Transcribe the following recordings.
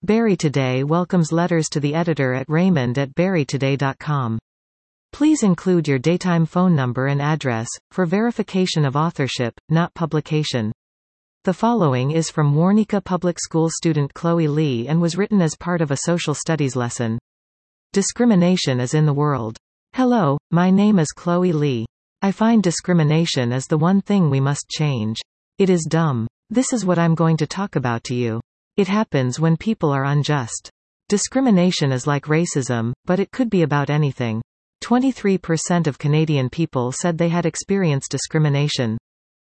Barry Today welcomes letters to the editor at raymond@barrytoday.com. Please include your daytime phone number and address, for verification of authorship, not publication. The following is from Warnica Public School student Chloe Lee and was written as part of a social studies lesson. Discrimination is in the world. Hello, my name is Chloe Lee. I find discrimination is the one thing we must change. It is dumb. This is what I'm going to talk about to you. It happens when people are unjust. Discrimination is like racism, but it could be about anything. 23% of Canadian people said they had experienced discrimination.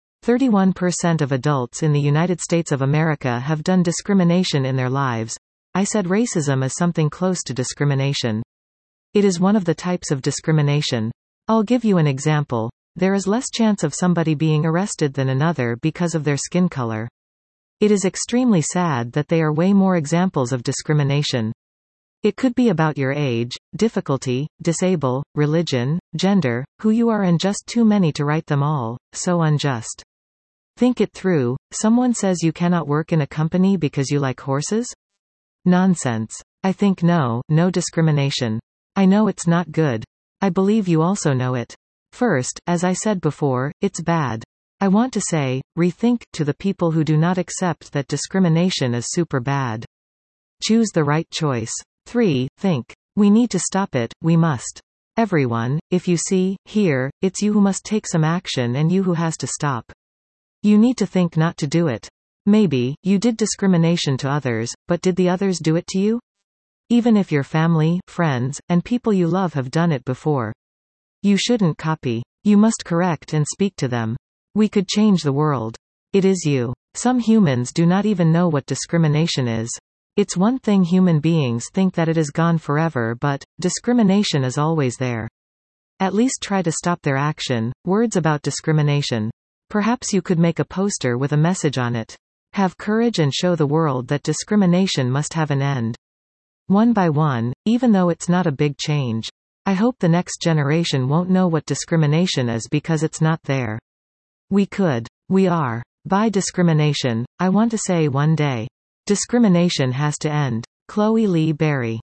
31% of adults in the United States of America have done discrimination in their lives. I said racism is something close to discrimination. It is one of the types of discrimination. I'll give you an example. There is less chance of somebody being arrested than another because of their skin color. It is extremely sad that they are way more examples of discrimination. It could be about your age, difficulty, disable, religion, gender, who you are, and just too many to write them all. So unjust. Think it through. Someone says you cannot work in a company because you like horses? Nonsense. I think no discrimination. I know it's not good. I believe you also know it. First, as I said before, it's bad. I want to say, rethink, to the people who do not accept that discrimination is super bad. Choose the right choice. 3. Think. We need to stop it, we must. Everyone, if you see, hear, it's you who must take some action and you who has to stop. You need to think not to do it. Maybe, you did discrimination to others, but did the others do it to you? Even if your family, friends, and people you love have done it before. You shouldn't copy. You must correct and speak to them. We could change the world. It is you. Some humans do not even know what discrimination is. It's one thing human beings think that it is gone forever, but discrimination is always there. At least try to stop their action. Words about discrimination. Perhaps you could make a poster with a message on it. Have courage and show the world that discrimination must have an end. One by one, even though it's not a big change. I hope the next generation won't know what discrimination is because it's not there. We could. We are. By discrimination, I want to say one day. Discrimination has to end. Chloe Lee Barry.